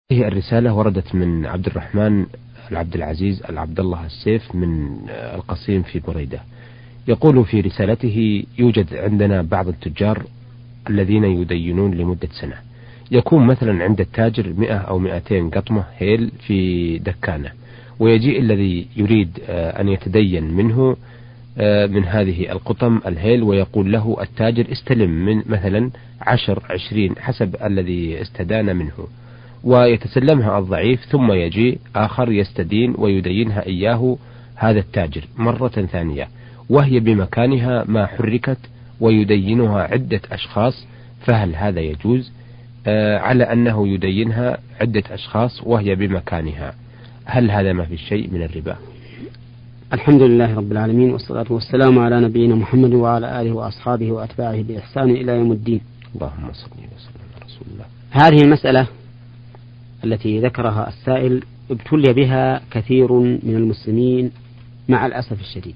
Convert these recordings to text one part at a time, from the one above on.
هذه الرسالة وردت من عبد الرحمن العبد العزيز العبد الله السيف من القصيم في بريدة. يقول في رسالته: يوجد عندنا بعض التجار الذين يدينون لمدة سنة، يكون مثلا عند التاجر 100 أو 200 قطمة هيل في دكانة، ويجيء الذي يريد أن يتدين منه من هذه القطم الهيل، ويقول له التاجر: استلم من مثلا 10-20 حسب الذي استدان منه، ويتسلمها الضعيف، ثم يجي آخر يستدين ويدينها إياه هذا التاجر مرة ثانية وهي بمكانها ما حركت، ويدينها عدة أشخاص. فهل هذا يجوز على أنه يدينها عدة أشخاص وهي بمكانها؟ هل هذا ما في شيء من الربا؟ الحمد لله رب العالمين، والصلاة والسلام على نبينا محمد وعلى آله وأصحابه وأتباعه بإحسان إلى يوم الدين. اللهم صل وسلم على رسول الله. هذه المسألة التي ذكرها السائل ابتلي بها كثير من المسلمين مع الأسف الشديد،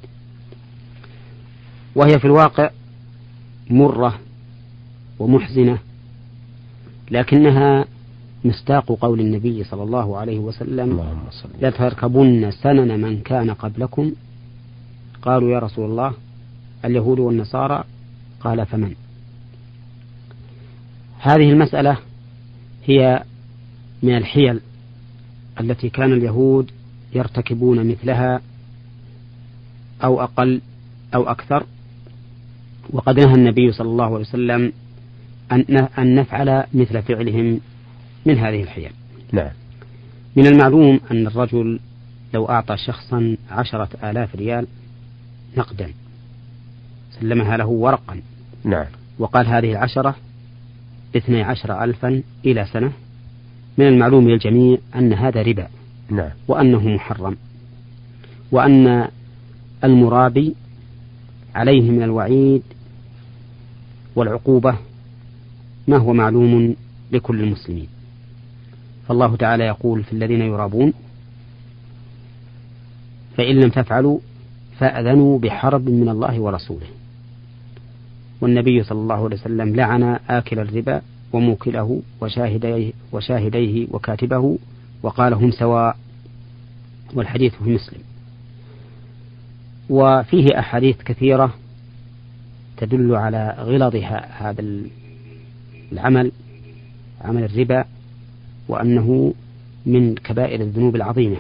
وهي في الواقع مرة ومحزنة، لكنها مصداق قول النبي صلى الله عليه وسلم: لتركبن سنن من كان قبلكم. قالوا: يا رسول الله، اليهود والنصارى؟ قال: فمن؟ هذه المسألة هي من الحيل التي كان اليهود يرتكبون مثلها أو أقل أو أكثر، وقد نهى النبي صلى الله عليه وسلم أن نفعل مثل فعلهم من هذه الحيل. نعم. من المعلوم أن الرجل لو أعطى شخصا 10,000 ريال نقدا، سلمها له ورقا، نعم، وقال: هذه 10 ب12,000 إلى سنة، من المعلوم للجميع أن هذا ربا، نعم، وأنه محرم، وأن المرابي عليه من الوعيد والعقوبة ما هو معلوم لكل المسلمين. فالله تعالى يقول في الذين يرابون: فإن لم تفعلوا فأذنوا بحرب من الله ورسوله. والنبي صلى الله عليه وسلم لعن آكل الربا وموكله وشاهديه وكاتبه، وقال: هم سواء. والحديث في مسلم. وفيه أحاديث كثيرة تدل على غلظ هذا العمل، عمل الربا، وأنه من كبائر الذنوب العظيمة.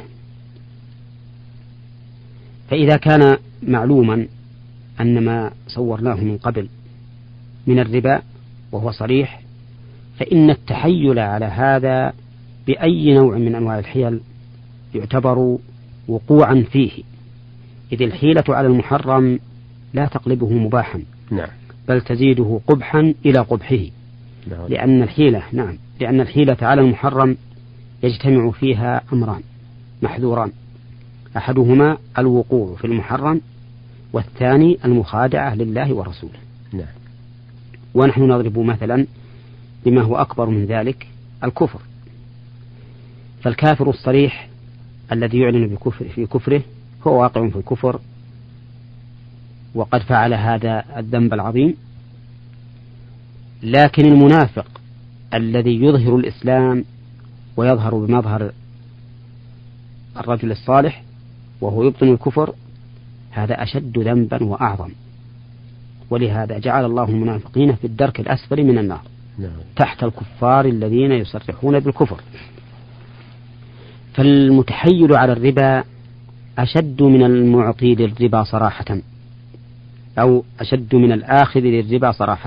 فإذا كان معلوما أن ما صورناه من قبل من الربا وهو صريح، فإن التحيل على هذا بأي نوع من أنواع الحيل يعتبر وقوعا فيه، إذ الحيلة على المحرم لا تقلبه مباحا، نعم، بل تزيده قبحا إلى قبحه. نعم. لأن الحيلة على المحرم يجتمع فيها أمران محذوران: أحدهما الوقوع في المحرم، والثاني المخادعة لله ورسوله. نعم. ونحن نضرب مثلا بما هو أكبر من ذلك: الكفر. فالكافر الصريح الذي يعلن في كفره هو واقع في الكفر، وقد فعل هذا الذنب العظيم. لكن المنافق الذي يظهر الإسلام ويظهر بمظهر الرجل الصالح وهو يبطن الكفر، هذا أشد ذنبا وأعظم. ولهذا جعل الله المنافقين في الدرك الأسفل من النار، تحت الكفار الذين يصرحون بالكفر. فالمتحيل على الربا أشد من المعطي للربا صراحة، أو أشد من الآخذ للربا صراحة،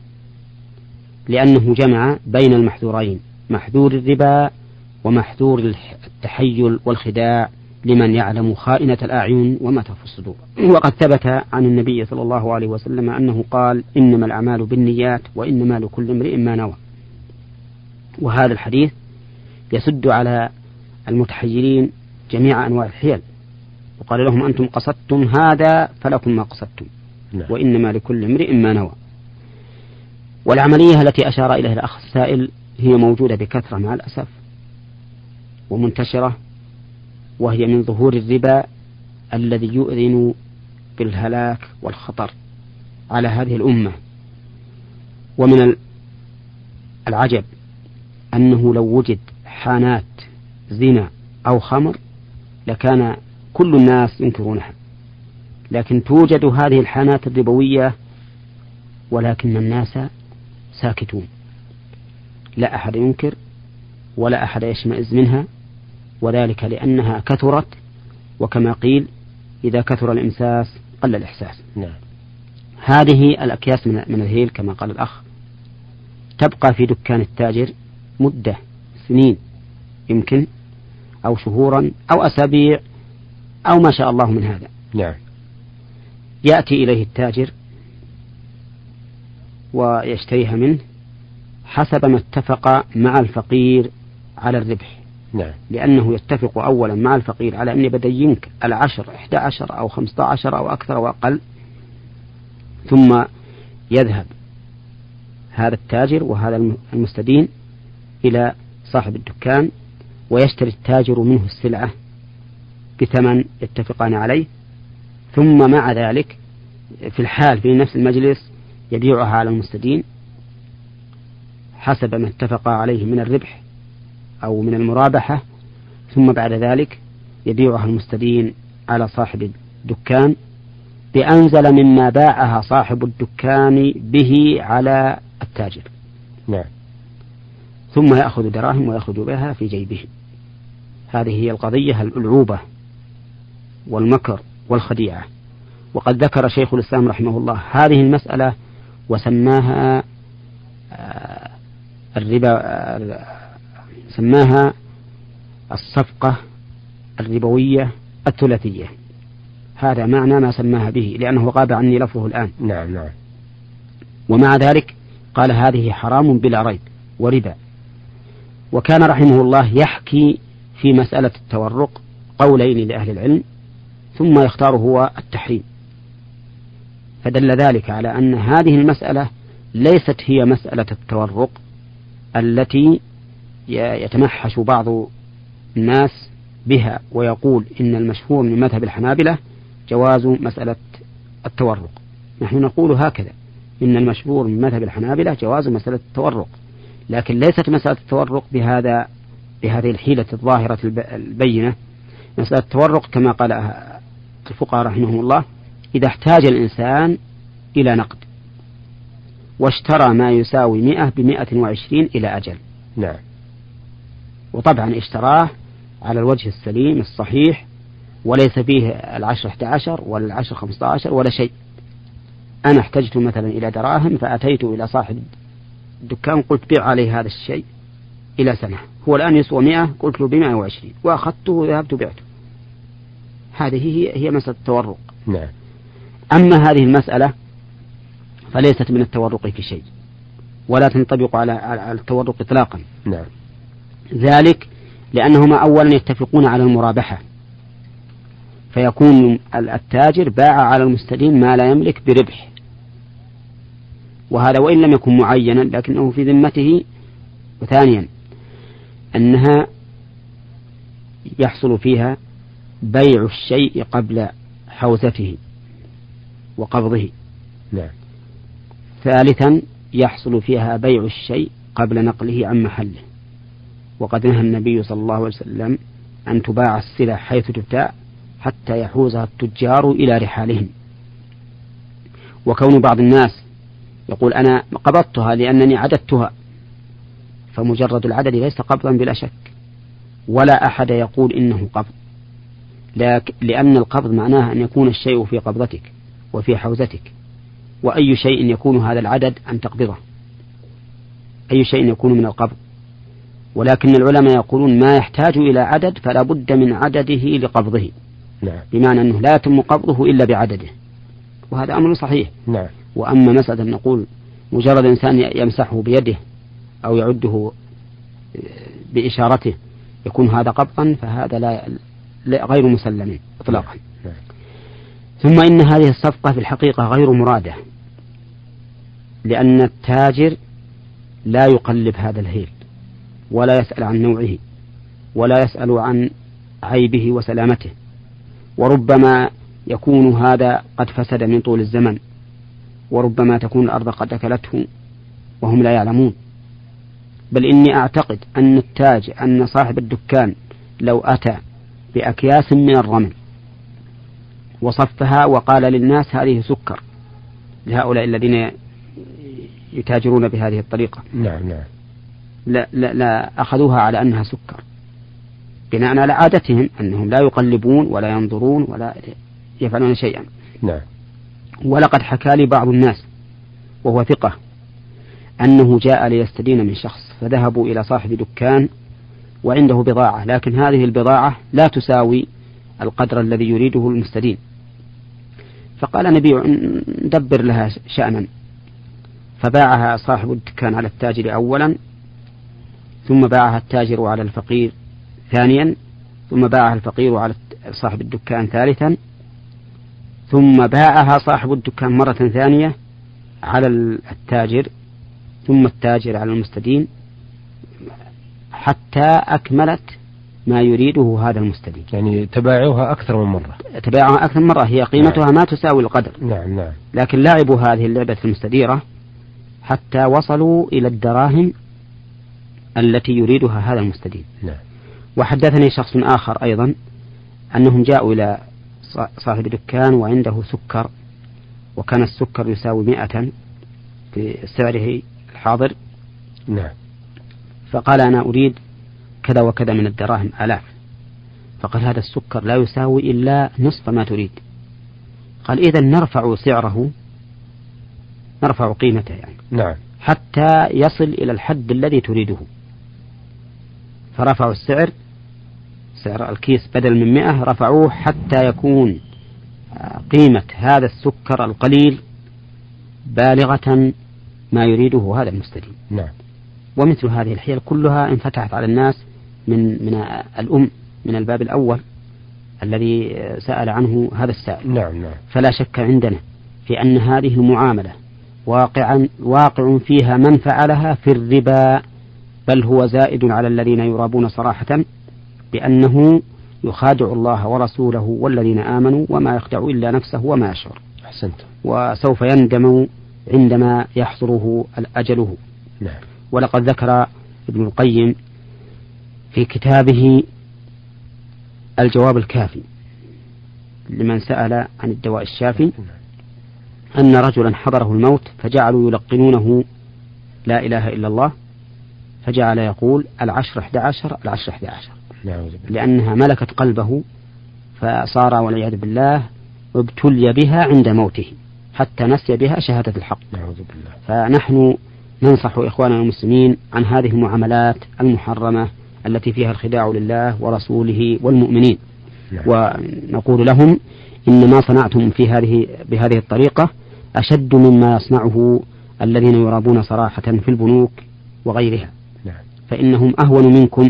لأنه جمع بين المحذورين: محذور الربا ومحذور التحيل والخداع لمن يعلم خائنة الأعين وما تخفي الصدور. وقد ثبت عن النبي صلى الله عليه وسلم أنه قال: إنما الأعمال بالنيات وإنما لكل امرئ ما نوى. وهذا الحديث يسد على المتحيلين جميع أنواع الحيل، وقال لهم: أنتم قصدتم هذا فلكم ما قصدتم، وإنما لكل امرئ ما نوى. والعملية التي أشار إليها الأخ السائل هي موجودة بكثرة مع الأسف ومنتشرة، وهي من ظهور الربا الذي يؤذن بالهلاك والخطر على هذه الأمة. ومن العجب أنه لو وجد حانات زنا أو خمر لكان كل الناس ينكرونها، لكن توجد هذه الحانات الربوية ولكن الناس ساكتون، لا أحد ينكر ولا أحد يشمئز منها، وذلك لأنها كثرت، وكما قيل إذا كثر الإمساس قل الإحساس. نعم. هذه الأكياس من الهيل كما قال الأخ تبقى في دكان التاجر مدة سنين يمكن، أو شهورا أو أسابيع أو ما شاء الله من هذا. نعم. يأتي إليه التاجر ويشتريها منه حسب ما اتفق مع الفقير على الربح. نعم. لأنه يتفق أولا مع الفقير على أني بدينك 10 11 أو 15 أو أكثر أو أقل، ثم يذهب هذا التاجر وهذا المستدين إلى صاحب الدكان ويشتري التاجر منه السلعة بثمن يتفقان عليه، ثم مع ذلك في الحال في نفس المجلس يبيعها على المستدين حسب ما اتفق عليه من الربح أو من المرابحة، ثم بعد ذلك يبيعها المستدين على صاحب الدكان بأنزل مما باعها صاحب الدكان به على التاجر. نعم. ثم يأخذ دراهم ويخرج بها في جيبه. هذه هي القضية الألعوبة والمكر والخديعة. وقد ذكر شيخ الإسلام رحمه الله هذه المسألة وسماها الربا، سماها الصفقة الربوية الثلاثية. هذا معنى ما سماها به لأنه غاب عني لفظه الآن. نعم. نعم. ومع ذلك قال هذه حرام بلا ريب وربا. وكان رحمه الله يحكي في مسألة التورق قولين لأهل العلم ثم يختار هو التحريم، فدل ذلك على أن هذه المسألة ليست هي مسألة التورق التي يتمحش بعض الناس بها ويقول إن المشهور من مذهب الحنابلة جواز مسألة التورق. نحن نقول هكذا، إن المشهور من مذهب الحنابلة جواز مسألة التورق، لكن ليست مسألة التورق بهذه الحيلة الظاهرة البينة. مسألة التورق كما قال الفقهاء رحمهم الله إذا احتاج الإنسان إلى نقد واشترى ما يساوي 100 ب120 إلى أجل. نعم. وطبعا اشتراه على الوجه السليم الصحيح وليس فيه 10 11 ولا 10 15 ولا شيء. أنا احتجت مثلا إلى دراهم فأتيت إلى صاحب الدكان قلت بيع عليه هذا الشيء إلى سنة، هو الآن يسوى 100 قلت له ب120 وأخذته وذهبت بعته. هذه هي مسألة التورق. نعم. أما هذه المسألة فليست من التورق في شيء ولا تنطبق على التورق إطلاقا. نعم. ذلك لأنهما أولا يتفقون على المرابحة، فيكون التاجر باع على المستدين ما لا يملك بربح، وهذا وإن لم يكن معينا لكنه في ذمته. وثانيا أنها يحصل فيها بيع الشيء قبل حوزته وقبضه. نعم. ثالثا يحصل فيها بيع الشيء قبل نقله عن محله، وقد نهى النبي صلى الله عليه وسلم أن تباع السلع حيث تبتاع حتى يحوزها التجار إلى رحالهم. وكون بعض الناس يقول أنا قبضتها لأنني عددتها، فمجرد العدد ليس قبضا بلا شك، ولا أحد يقول إنه قبض، لأن القبض معناه أن يكون الشيء في قبضتك وفي حوزتك، وأي شيء يكون هذا العدد أن تقبضه، أي شيء يكون من القبض. ولكن العلماء يقولون ما يحتاج إلى عدد فلا بد من عدده لقبضه. نعم. بمعنى أنه لا يتم قبضه إلا بعدده، وهذا أمر صحيح. نعم. وأما مسألة نقول مجرد إنسان يمسحه بيده أو يعده بإشارته يكون هذا قبضا، فهذا لا غير مسلم إطلاقا. نعم. ثم إن هذه الصفقة في الحقيقة غير مرادة، لأن التاجر لا يقلب هذا الهيل ولا يسأل عن نوعه ولا يسأل عن عيبه وسلامته، وربما يكون هذا قد فسد من طول الزمن، وربما تكون الأرض قد أكلته وهم لا يعلمون. بل إني أعتقد أن صاحب الدكان لو أتى بأكياس من الرمل وصفها وقال للناس هذه سكر لهؤلاء الذين يتاجرون بهذه الطريقة، نعم لا أخذوها على أنها سكر، بناء على عادتهم أنهم لا يقلبون ولا ينظرون ولا يفعلون شيئا. نعم. ولقد حكى لي بعض الناس وهو ثقة أنه جاء ليستدين من شخص، فذهبوا إلى صاحب دكان وعنده بضاعة، لكن هذه البضاعة لا تساوي القدر الذي يريده المستدين، فقال نبيع ندبر لها شأنا، فباعها صاحب الدكان على التاجر أولا، ثم باعها التاجر على الفقير ثانيا، ثم باعها الفقير على صاحب الدكان ثالثا، ثم باعها صاحب الدكان مرة ثانية على التاجر، ثم التاجر على المستدين، حتى أكملت ما يريده هذا المستدين. يعني تباعوها أكثر من مرة. تباعوها أكثر من مرة، هي قيمتها نعم. ما تساوي القدر. نعم. لكن لعبوا هذه اللعبة المستديرة حتى وصلوا إلى الدراهم التي يريدها هذا المستدين. نعم. وحدثني شخص آخر أيضا أنهم جاءوا إلى صاحب دكان وعنده سكر، وكان السكر يساوي 100 في سعره الحاضر. نعم. فقال أنا أريد كذا وكذا من الدراهم آلاف، فقال هذا السكر لا يساوي إلا نصف ما تريد. قال إذن نرفع سعره، نرفع قيمته يعني. نعم. حتى يصل إلى الحد الذي تريده. فرفعوا السعر، سعر الكيس بدل من 100 رفعوه حتى يكون قيمة هذا السكر القليل بالغة ما يريده هذا المستدين. نعم. ومثل هذه الحيل كلها انفتحت على الناس من الباب الأول الذي سأل عنه هذا السائل. نعم. فلا شك عندنا في أن هذه المعاملة واقع فيها من فعلها في الربا، بل هو زائد على الذين يرابون صراحة، بأنه يخادع الله ورسوله والذين آمنوا وما يخدع إلا نفسه وما يشعر. أحسنت. وسوف يندم عندما يحضره أجله. نعم. ولقد ذكر ابن القيم في كتابه الجواب الكافي لمن سأل عن الدواء الشافي أن رجلا حضره الموت فجعلوا يلقنونه لا إله إلا الله، فجعل يقول 10 11 11، لأنها ملكت قلبه، فصار والعياذ بالله ابتلي بها عند موته حتى نسي بها شهادة الحق. فنحن ننصح إخواننا المسلمين عن هذه المعاملات المحرمة التي فيها الخداع لله ورسوله والمؤمنين. ونقول لهم إن ما صنعتم بهذه الطريقة أشد مما يصنعه الذين يرابون صراحة في البنوك وغيرها. فإنهم أهون منكم،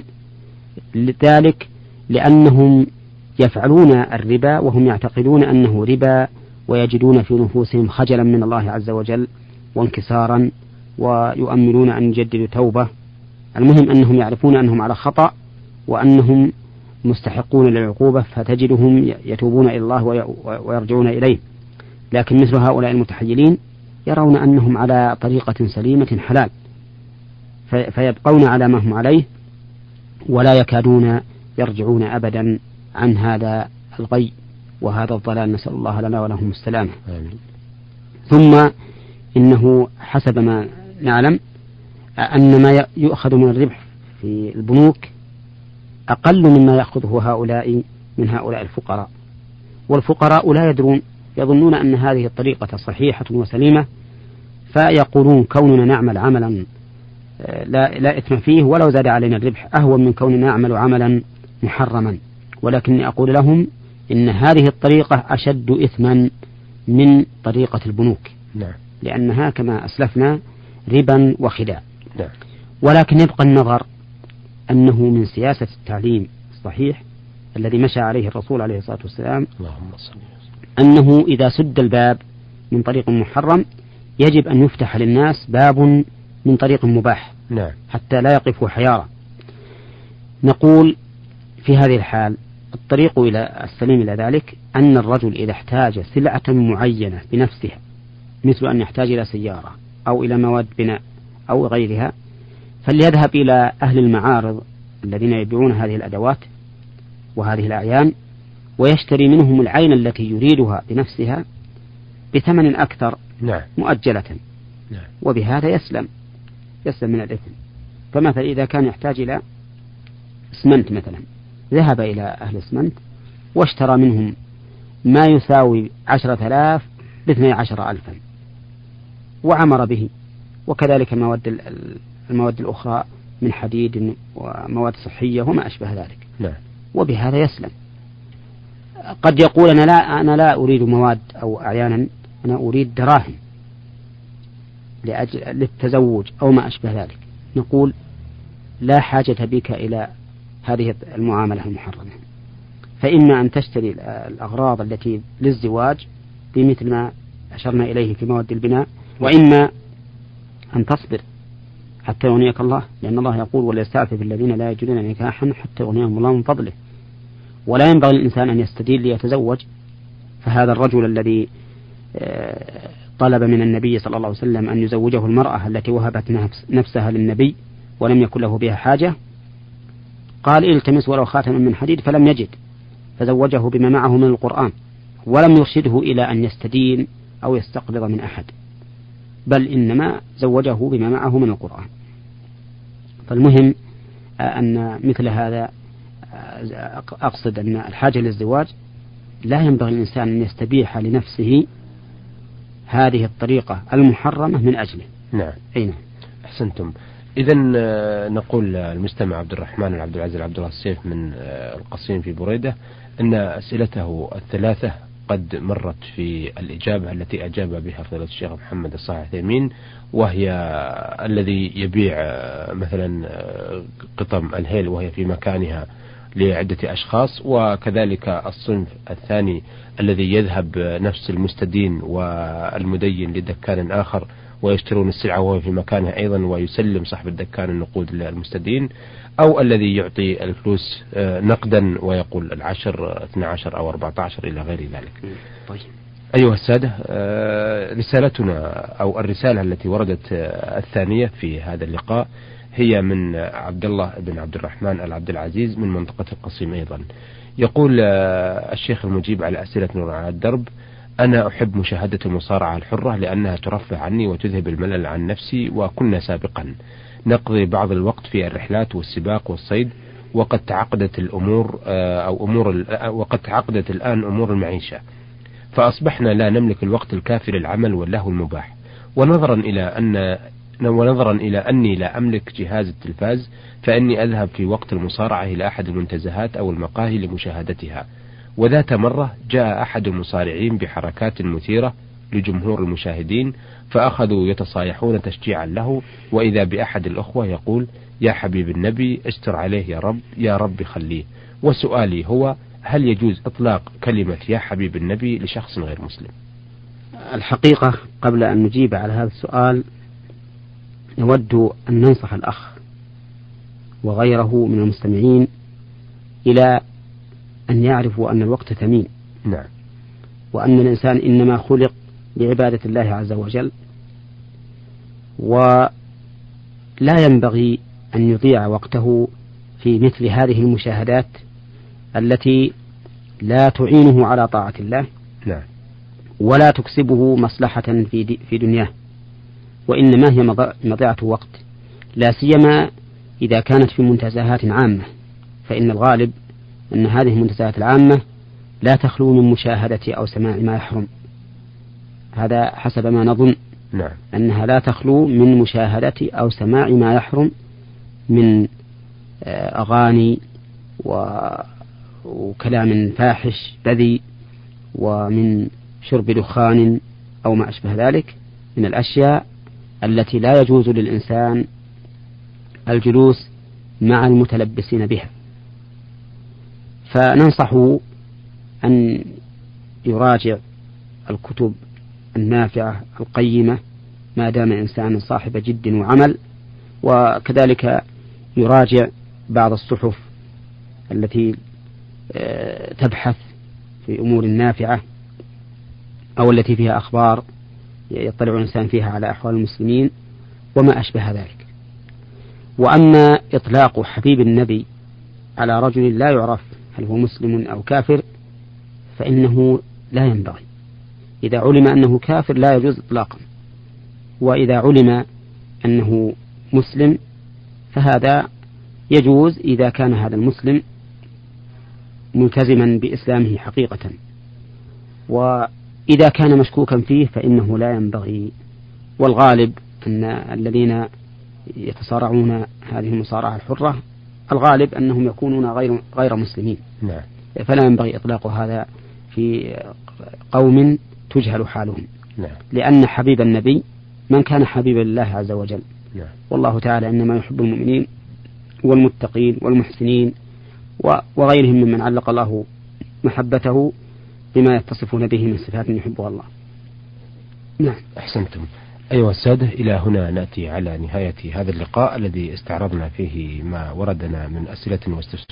لذلك لأنهم يفعلون الربا وهم يعتقدون أنه ربا، ويجدون في نفوسهم خجلا من الله عز وجل وانكسارا، ويؤملون أن يجددوا توبة. المهم أنهم يعرفون أنهم على خطأ وأنهم مستحقون للعقوبة، فتجدهم يتوبون إلى الله ويرجعون إليه. لكن مثل هؤلاء المتحيلين يرون أنهم على طريقة سليمة حلال، فيبقون على ما هم عليه ولا يكادون يرجعون أبدا عن هذا الغي وهذا الضلال، نسأل الله لنا ولهم السلامة. ثم إنه حسب ما نعلم أن ما يؤخذ من الربح في البنوك أقل مما يأخذه هؤلاء من هؤلاء الفقراء، والفقراء لا يدرون، يظنون أن هذه الطريقة صحيحة وسليمة، فيقولون كوننا نعمل عملا لا إثم فيه ولو زاد علينا الربح أهون من كوننا نعمل عملا محرما. ولكني أقول لهم إن هذه الطريقة أشد إثما من طريقة البنوك. نعم. لأنها كما أسلفنا ربا وخداع. نعم. ولكن يبقى النظر أنه من سياسة التعليم الصحيح الذي مشى عليه الرسول عليه الصلاة والسلام أنه إذا سد الباب من طريق محرم يجب أن يفتح للناس باب من طريق مباح. نعم. حتى لا يقفوا حيارى. نقول في هذه الحال الطريق إلى السليم إلى ذلك أن الرجل إذا احتاج سلعة معينة بنفسها، مثل أن يحتاج إلى سيارة أو إلى مواد بناء أو غيرها، فليذهب إلى أهل المعارض الذين يبيعون هذه الأدوات وهذه الأعيان ويشتري منهم العين التي يريدها بنفسها بثمن أكثر مؤجلة، وبهذا يسلم من الإثم. فمثلا إذا كان يحتاج إلى اسمنت مثلا، ذهب إلى أهل اسمنت واشترى منهم ما يساوي 10,000 ب12,000 وعمر به، وكذلك المواد الأخرى من حديد ومواد صحية وما أشبه ذلك، وبهذا يسلم. قد يقول أنا لا أريد مواد أو أعيانا، أنا أريد دراهم للتزوج أو ما أشبه ذلك، نقول لا حاجة بك إلى هذه المعاملة المحرمة، فإما أن تشتري الأغراض التي للزواج بمثل ما أشرنا إليه في مواد البناء، وإما أن تصبر حتى يغنيك الله، لأن الله يقول وليستعفف الذين لا يجدون نكاحا حتى يغنيهم الله من فضله. ولا ينبغي الإنسان أن يستدين ليتزوج، فهذا الرجل الذي طلب من النبي صلى الله عليه وسلم أن يزوجه المرأة التي وهبت نفسها للنبي ولم يكن له بها حاجة، قال التمس ولو خاتما من حديد فلم يجد، فزوجه بما معه من القرآن، ولم يرشده إلى أن يستدين أو يستقبض من أحد، بل إنما زوجه بما معه من القرآن. فالمهم أن مثل هذا، أقصد أن الحاجة للزواج لا ينبغي الإنسان أن يستبيح لنفسه هذه الطريقة المحرمة من أجله. نعم. أحسنتم. إذا نقول المستمع عبد الرحمن العبد العزيز العبد الله السيف من القصيم في بريدة أن أسئلته الثلاثة قد مرت في الإجابة التي أجاب بها فضيلة الشيخ محمد الصالح العثيمين، وهي الذي يبيع مثلا قطم الهيل وهي في مكانها لعدة أشخاص، وكذلك الصنف الثاني الذي يذهب نفس المستدين والمدين لدكان آخر ويشترون السلعة وهو في مكانها أيضا ويسلم صاحب الدكان النقود للمستدين، أو الذي يعطي الفلوس نقدا ويقول 10 12 أو 14 إلى غير ذلك. طيب. أيها السادة، رسالتنا أو الرسالة التي وردت الثانية في هذا اللقاء هي من عبد الله بن عبد الرحمن العبد العزيز من منطقة القصيم أيضا. يقول الشيخ المجيب على أسئلة نور على الدرب: أنا أحب مشاهدة المصارعة الحرة لأنها ترفع عني وتذهب الملل عن نفسي، وكنا سابقا نقضي بعض الوقت في الرحلات والسباق والصيد، وقد تعقدت الآن أمور المعيشة، فأصبحنا لا نملك الوقت الكافي للعمل واللهو المباح، ونظرا إلى أني لا أملك جهاز التلفاز، فإني أذهب في وقت المصارعة إلى أحد المنتزهات أو المقاهي لمشاهدتها. وذات مرة جاء أحد المصارعين بحركات مثيرة لجمهور المشاهدين، فأخذوا يتصايحون تشجيعا له، وإذا بأحد الأخوة يقول: يا حبيب النبي استر عليه يا رب، يا رب خليه. وسؤالي هو: هل يجوز إطلاق كلمة يا حبيب النبي لشخص غير مسلم؟ الحقيقة قبل أن نجيب على هذا السؤال نود أن ننصح الأخ وغيره من المستمعين إلى أن يعرفوا أن الوقت ثمين. نعم. وأن الإنسان إنما خلق لعبادة الله عز وجل، ولا ينبغي أن يضيع وقته في مثل هذه المشاهدات التي لا تعينه على طاعة الله. نعم. ولا تكسبه مصلحة في دنياه، وإنما هي مضيعة وقت، لا سيما إذا كانت في منتزهات عامة، فإن الغالب أن هذه المنتزهات العامة لا تخلو من مشاهدة أو سماع ما يحرم، هذا حسب ما نظن. نعم. أنها لا تخلو من مشاهدة أو سماع ما يحرم من أغاني وكلام فاحش بذيء، ومن شرب دخان أو ما أشبه ذلك من الأشياء التي لا يجوز للإنسان الجلوس مع المتلبسين بها. فننصحه أن يراجع الكتب النافعة القيمة ما دام إنسان صاحب جد وعمل، وكذلك يراجع بعض الصحف التي تبحث في أمور نافعة أو التي فيها أخبار يطلع الإنسان فيها على أحوال المسلمين وما أشبه ذلك. وأما إطلاق حبيب النبي على رجل لا يعرف هل هو مسلم أو كافر فإنه لا ينبغي. إذا علم أنه كافر لا يجوز إطلاقا، وإذا علم أنه مسلم فهذا يجوز إذا كان هذا المسلم ملتزما بإسلامه حقيقة، وإذا كان مشكوكا فيه فإنه لا ينبغي. والغالب أن الذين يتصارعون هذه المصارعة الحرة الغالب أنهم يكونون غير مسلمين. نعم. فلا ينبغي إطلاق هذا في قوم تجهل حالهم. نعم. لأن حبيب النبي من كان حبيبا لله عز وجل. نعم. والله تعالى إنما يحب المؤمنين والمتقين والمحسنين وغيرهم ممن علق الله محبته بما يتصفون به من صفات يحبها الله. نعم. أحسنتم. أيها السادة، إلى هنا نأتي على نهاية هذا اللقاء الذي استعرضنا فيه ما وردنا من أسئلة واستفسارات